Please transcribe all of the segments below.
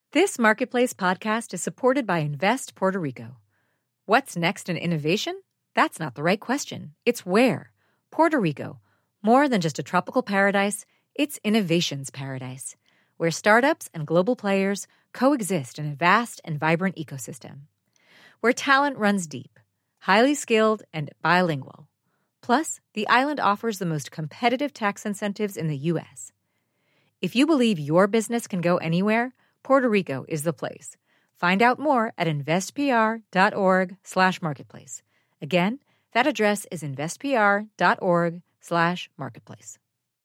This Marketplace podcast is supported by Invest Puerto Rico. What's next in innovation? That's not the right question. It's where. Puerto Rico. More than just a tropical paradise, it's innovation's paradise, where startups and global players coexist in a vast and vibrant ecosystem. Where talent runs deep, highly skilled, and bilingual. Plus, the island offers the most competitive tax incentives in the U.S. If you believe your business can go anywhere, Puerto Rico is the place. Find out more at investpr.org/marketplace. Again, that address is investpr.org/marketplace.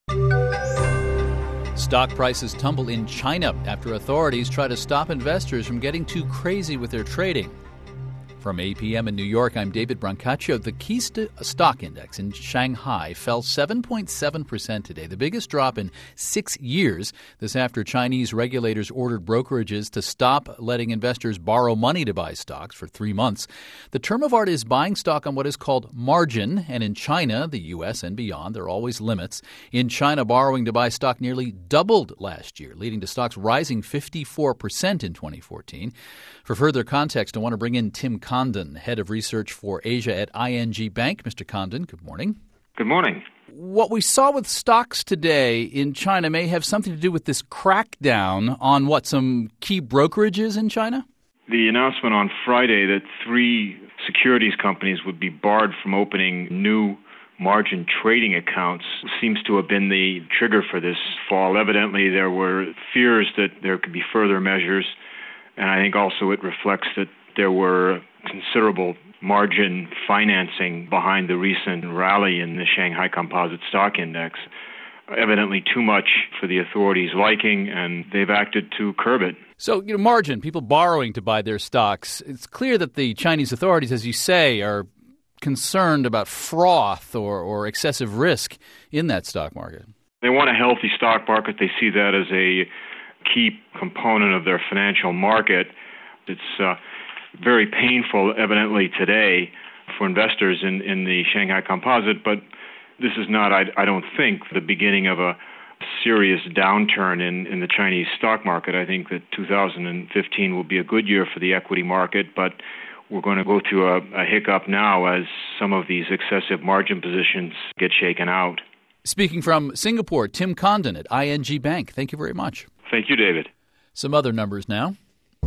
Stock prices tumble in China after authorities try to stop investors from getting too crazy with their trading. From APM in New York, I'm David Brancaccio. The key stock index in Shanghai fell 7.7% today, the biggest drop in 6 years. This after Chinese regulators ordered brokerages to stop letting investors borrow money to buy stocks for 3 months. The term of art is buying stock on what is called margin, and in China, the U.S. and beyond, there are always limits. In China, borrowing to buy stock nearly doubled last year, leading to stocks rising 54% in 2014. For further context, I want to bring in Tim Condon, head of research for Asia at ING Bank. Mr. Condon, good morning. Good morning. What we saw with stocks today in China may have something to do with this crackdown on some key brokerages in China? The announcement on Friday that 3 securities companies would be barred from opening new margin trading accounts seems to have been the trigger for this fall. Evidently, there were fears that there could be further measures, and I think also it reflects that there were considerable margin financing behind the recent rally in the Shanghai Composite Stock Index. Evidently too much for the authorities' liking, and they've acted to curb it. So, margin, people borrowing to buy their stocks. It's clear that the Chinese authorities, as you say, are concerned about froth or excessive risk in that stock market. They want a healthy stock market. They see that as a key component of their financial market. It's very painful, evidently, today for investors in the Shanghai Composite, but this is not, I don't think, the beginning of a serious downturn in the Chinese stock market. I think that 2015 will be a good year for the equity market, but we're going to go through a hiccup now as some of these excessive margin positions get shaken out. Speaking from Singapore, Tim Condon at ING Bank. Thank you very much. Thank you, David. Some other numbers now.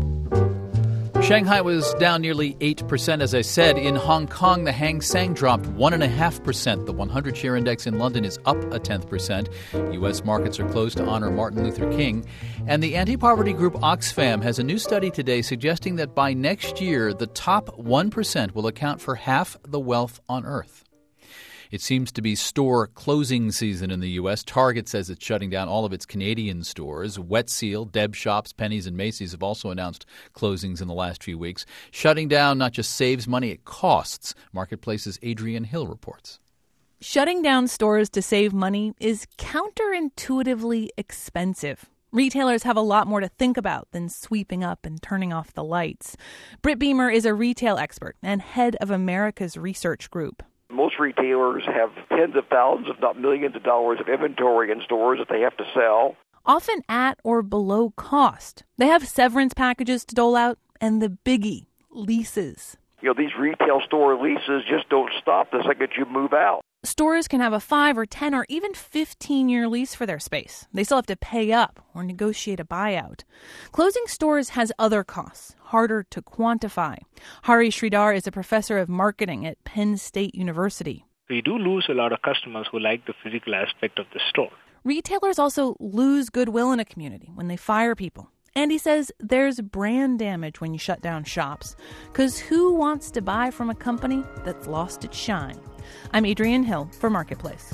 Shanghai was down nearly 8%, as I said. In Hong Kong, the Hang Seng dropped 1.5%. The 100-share index in London is up 0.1%. U.S. markets are closed to honor Martin Luther King. And the anti-poverty group Oxfam has a new study today suggesting that by next year, the top 1% will account for half the wealth on Earth. It seems to be store closing season in the U.S. Target says it's shutting down all of its Canadian stores. Wet Seal, Deb Shops, Penny's, and Macy's have also announced closings in the last few weeks. Shutting down not just saves money, it costs. Marketplace's Adrienne Hill reports. Shutting down stores to save money is counterintuitively expensive. Retailers have a lot more to think about than sweeping up and turning off the lights. Britt Beamer is a retail expert and head of America's Research Group. Most retailers have tens of thousands, if not millions of dollars of inventory in stores that they have to sell. Often at or below cost. They have severance packages to dole out and the biggie, leases. These retail store leases just don't stop the second you move out. Stores can have a 5 or 10 or even 15-year lease for their space. They still have to pay up or negotiate a buyout. Closing stores has other costs, harder to quantify. Hari Sridhar is a professor of marketing at Penn State University. We do lose a lot of customers who like the physical aspect of the store. Retailers also lose goodwill in a community when they fire people. And he says there's brand damage when you shut down shops, because who wants to buy from a company that's lost its shine? I'm Adrienne Hill for Marketplace.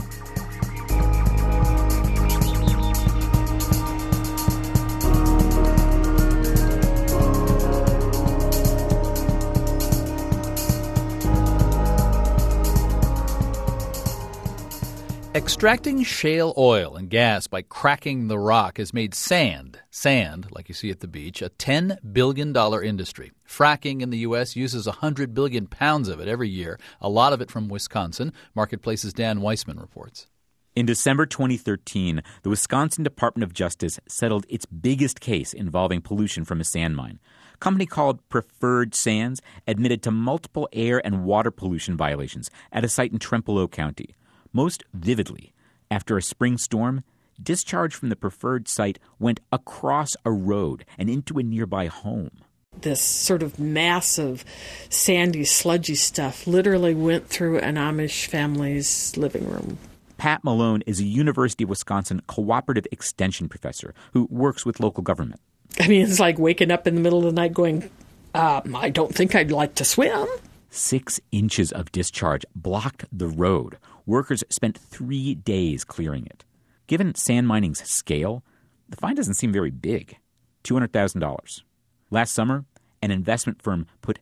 Extracting shale oil and gas by cracking the rock has made sand, like you see at the beach, a $10 billion industry. Fracking in the U.S. uses 100 billion pounds of it every year, a lot of it from Wisconsin. Marketplace's Dan Weissman reports. In December 2013, the Wisconsin Department of Justice settled its biggest case involving pollution from a sand mine. A company called Preferred Sands admitted to multiple air and water pollution violations at a site in Trempealeau County. Most vividly, after a spring storm, discharge from the Preferred site went across a road and into a nearby home. This sort of massive, sandy, sludgy stuff literally went through an Amish family's living room. Pat Malone is a University of Wisconsin cooperative extension professor who works with local government. I mean, it's like waking up in the middle of the night going, I don't think I'd like to swim. 6 inches of discharge blocked the road. Workers spent 3 days clearing it. Given sand mining's scale, the fine doesn't seem very big. $200,000. Last summer, an investment firm put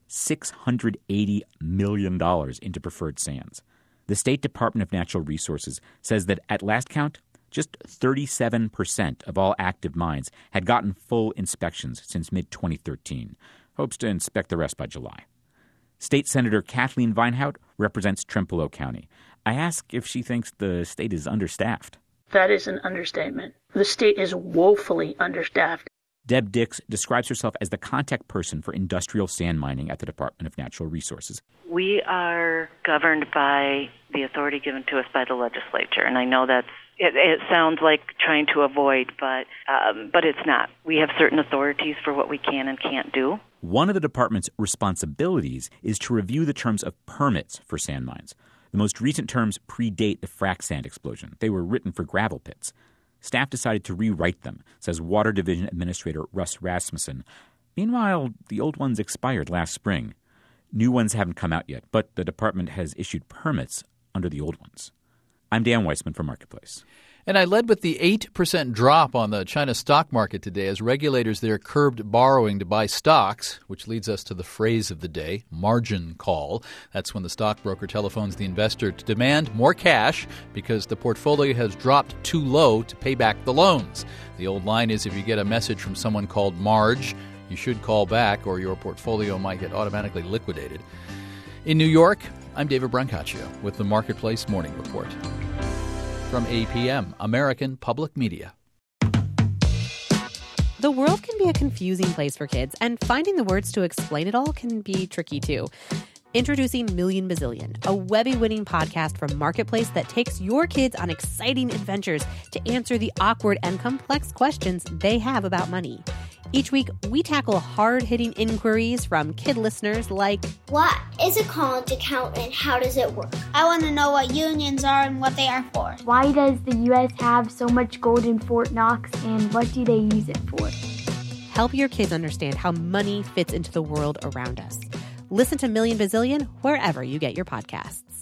$680 million into Preferred Sands. The State Department of Natural Resources says that at last count, just 37% of all active mines had gotten full inspections since mid-2013. Hopes to inspect the rest by July. State Senator Kathleen Vinehout represents Trempealeau County. I ask if she thinks the state is understaffed. That is an understatement. The state is woefully understaffed. Deb Dix describes herself as the contact person for industrial sand mining at the Department of Natural Resources. We are governed by the authority given to us by the legislature, and I know that's it sounds like trying to avoid, but it's not. We have certain authorities for what we can and can't do. One of the department's responsibilities is to review the terms of permits for sand mines. The most recent terms predate the frac sand explosion. They were written for gravel pits. Staff decided to rewrite them, says Water Division Administrator Russ Rasmussen. Meanwhile, the old ones expired last spring. New ones haven't come out yet, but the department has issued permits under the old ones. I'm Dan Weissman for Marketplace. And I led with the 8% drop on the China stock market today as regulators there curbed borrowing to buy stocks, which leads us to the phrase of the day, margin call. That's when the stockbroker telephones the investor to demand more cash because the portfolio has dropped too low to pay back the loans. The old line is if you get a message from someone called Marge, you should call back or your portfolio might get automatically liquidated. In New York, I'm David Brancaccio with the Marketplace Morning Report. From APM, American Public Media. The world can be a confusing place for kids, and finding the words to explain it all can be tricky too. Introducing Million Bazillion, a Webby-winning podcast from Marketplace that takes your kids on exciting adventures to answer the awkward and complex questions they have about money. Each week, we tackle hard-hitting inquiries from kid listeners like, what is a college account and how does it work? I want to know what unions are and what they are for. Why does the U.S. have so much gold in Fort Knox and what do they use it for? Help your kids understand how money fits into the world around us. Listen to Million Bazillion wherever you get your podcasts.